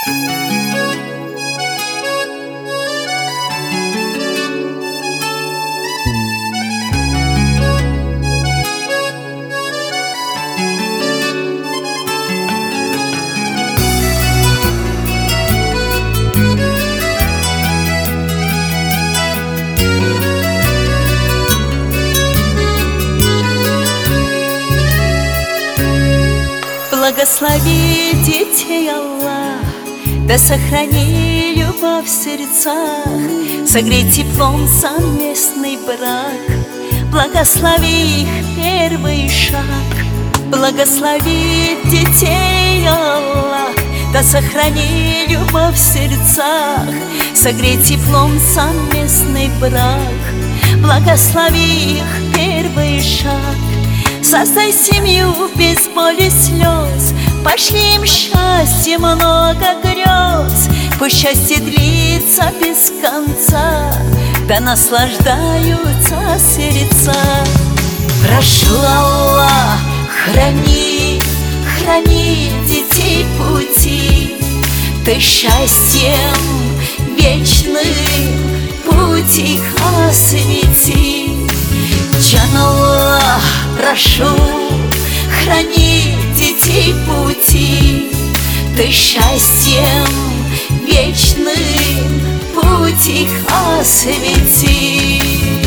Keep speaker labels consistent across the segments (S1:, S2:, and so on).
S1: Благослови детей Аллах, да сохрани любовь в сердцах, согрей теплом совместный брак, благослови их первый шаг. Благослови детей Аллах, да сохрани любовь в сердцах, согрей теплом совместный брак, благослови их первый шаг. Создай семью без боли слез, пошли им счастье, много грез. Пусть счастье длится без конца, да наслаждаются сердца. Прошу Аллах, храни, храни детей пути, ты счастьем вечным путь их освети. Джан Аллах, прошу, храни детей пути, ты счастьем вечным путь их освети.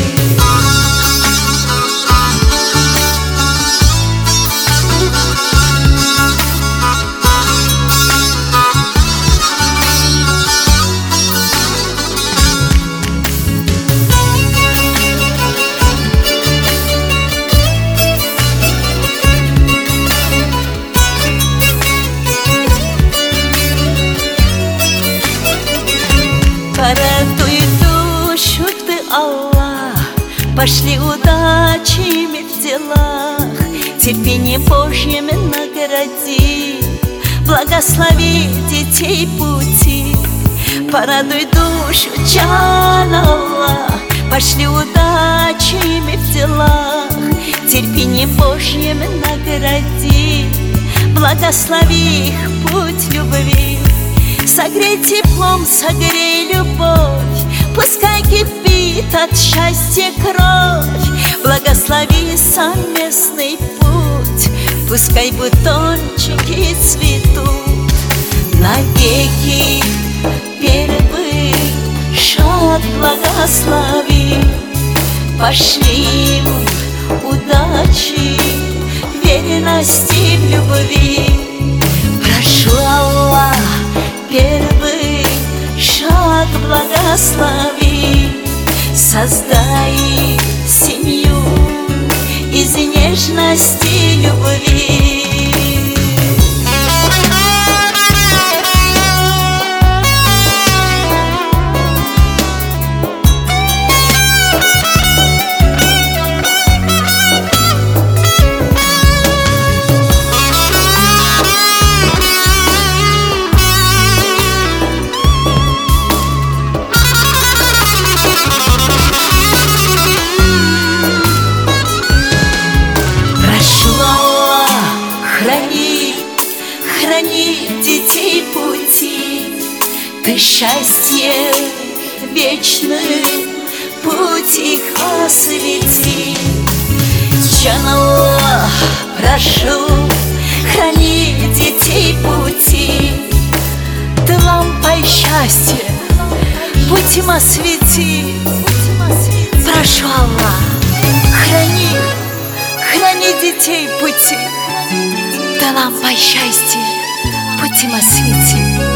S1: Порадуй душу ты, Аллах, пошли удачами в делах, терпением Божьим награди, благослови детей пути. Порадуй душу, Джан Аллах, пошли удачами в делах, терпением Божьим награди, благослови их путь любви. Согрей теплом, согрей любовь, пускай кипит от счастья кровь, благослови совместный путь, пускай бутончики цветут. Навеки первый шаг благослови, пошли им удачи, верности в любви. Прошу Аллах, первый шаг благослови, создай семью из нежности и любви. Храни, храни детей пути, ты счастье вечный путь их освети. Джан Аллах, прошу, храни детей пути, ты лампой счастья путь им освети. Прошу Аллах, храни, храни детей пути, ты лампой счастья путь им освети.